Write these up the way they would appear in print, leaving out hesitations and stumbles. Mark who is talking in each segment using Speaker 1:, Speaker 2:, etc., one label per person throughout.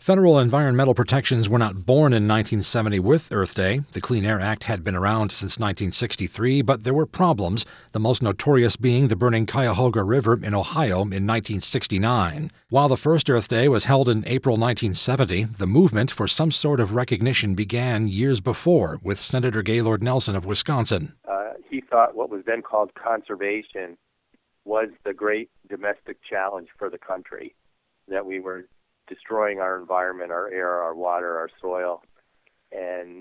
Speaker 1: Federal environmental protections were not born in 1970 with Earth Day. The Clean Air Act had been around since 1963, but there were problems, the most notorious being the burning Cuyahoga River in Ohio in 1969. While the first Earth Day was held in April 1970, the movement for some sort of recognition began years before with Senator Gaylord Nelson of Wisconsin.
Speaker 2: He thought what was then called conservation was the great domestic challenge for the country, that we were destroying our environment, our air, our water, our soil, and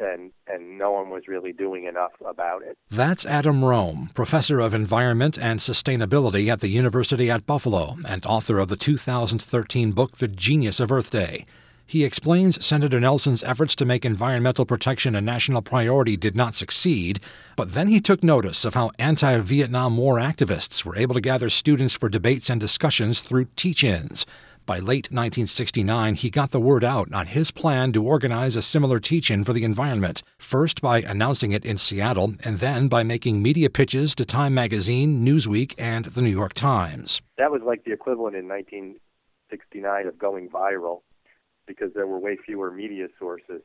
Speaker 2: no one was really doing enough about it.
Speaker 1: That's Adam Rome, professor of environment and sustainability at the University at Buffalo and author of the 2013 book The Genius of Earth Day. He explains Senator Nelson's efforts to make environmental protection a national priority did not succeed, but then he took notice of how anti-Vietnam War activists were able to gather students for debates and discussions through teach-ins. By late 1969, he got the word out on his plan to organize a similar teach-in for the environment, first by announcing it in Seattle, and then by making media pitches to Time Magazine, Newsweek, and the New York Times.
Speaker 2: That was like the equivalent in 1969 of going viral, because there were way fewer media sources.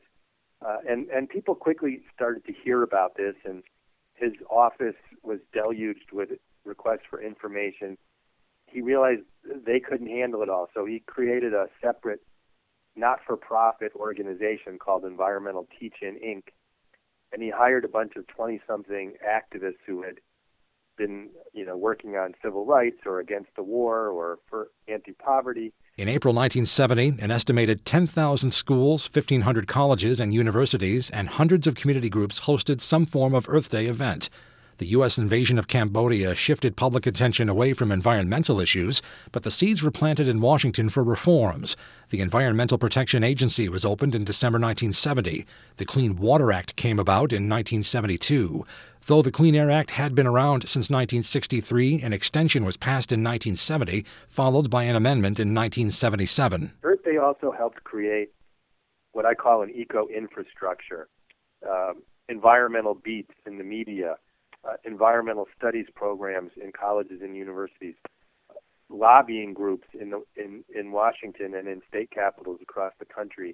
Speaker 2: And people quickly started to hear about this, and his office was deluged with requests for information. He realized they couldn't handle it all, so he created a separate not-for-profit organization called Environmental Teach-In, Inc., and he hired a bunch of 20-something activists who had been, working on civil rights or against the war or for anti-poverty.
Speaker 1: In April 1970, an estimated 10,000 schools, 1,500 colleges and universities, and hundreds of community groups hosted some form of Earth Day event. The U.S. invasion of Cambodia shifted public attention away from environmental issues, but the seeds were planted in Washington for reforms. The Environmental Protection Agency was opened in December 1970. The Clean Water Act came about in 1972. Though the Clean Air Act had been around since 1963, an extension was passed in 1970, followed by an amendment in 1977.
Speaker 2: Earth Day also helped create what I call an eco-infrastructure, environmental beats in the media, environmental studies programs in colleges and universities, lobbying groups in Washington and in state capitals across the country.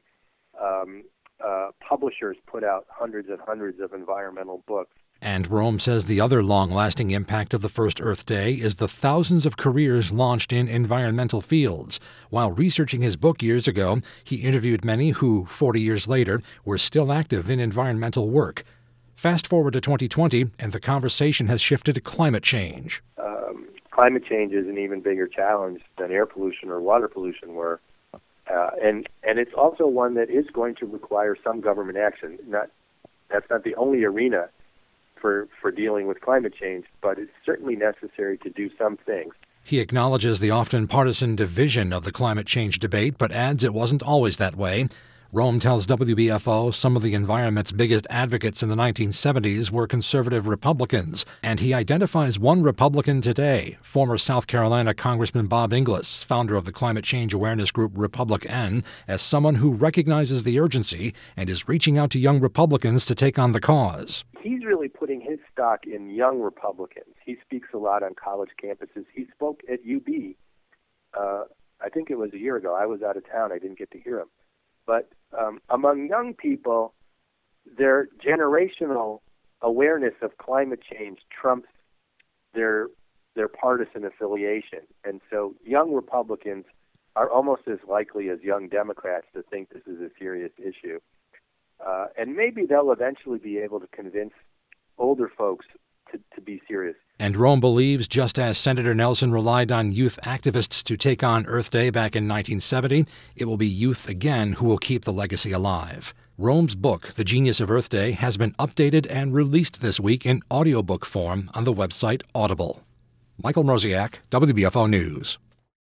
Speaker 2: Publishers put out hundreds and hundreds of environmental books.
Speaker 1: And Rome says the other long-lasting impact of the first Earth Day is the thousands of careers launched in environmental fields. While researching his book years ago, he interviewed many who, 40 years later, were still active in environmental work. Fast forward to 2020, and the conversation has shifted to climate change.
Speaker 2: Climate change is an even bigger challenge than air pollution or water pollution were. And it's also one that is going to require some government action. That's not the only arena for dealing with climate change, but it's certainly necessary to do some things.
Speaker 1: He acknowledges the often partisan division of the climate change debate, but adds it wasn't always that way. Rome tells WBFO some of the environment's biggest advocates in the 1970s were conservative Republicans, and he identifies one Republican today, former South Carolina Congressman Bob Inglis, founder of the climate change awareness group Republic N, as someone who recognizes the urgency and is reaching out to young Republicans to take on the cause.
Speaker 2: He's really putting his stock in young Republicans. He speaks a lot on college campuses. He spoke at UB, I think it was a year ago. I was out of town. I didn't get to hear him. But among young people, their generational awareness of climate change trumps their partisan affiliation. And so young Republicans are almost as likely as young Democrats to think this is a serious issue. And maybe they'll eventually be able to convince older folks to be serious.
Speaker 1: And Rome believes, just as Senator Nelson relied on youth activists to take on Earth Day back in 1970, it will be youth again who will keep the legacy alive. Rome's book, The Genius of Earth Day, has been updated and released this week in audiobook form on the website Audible. Michael Mroziak, WBFO News.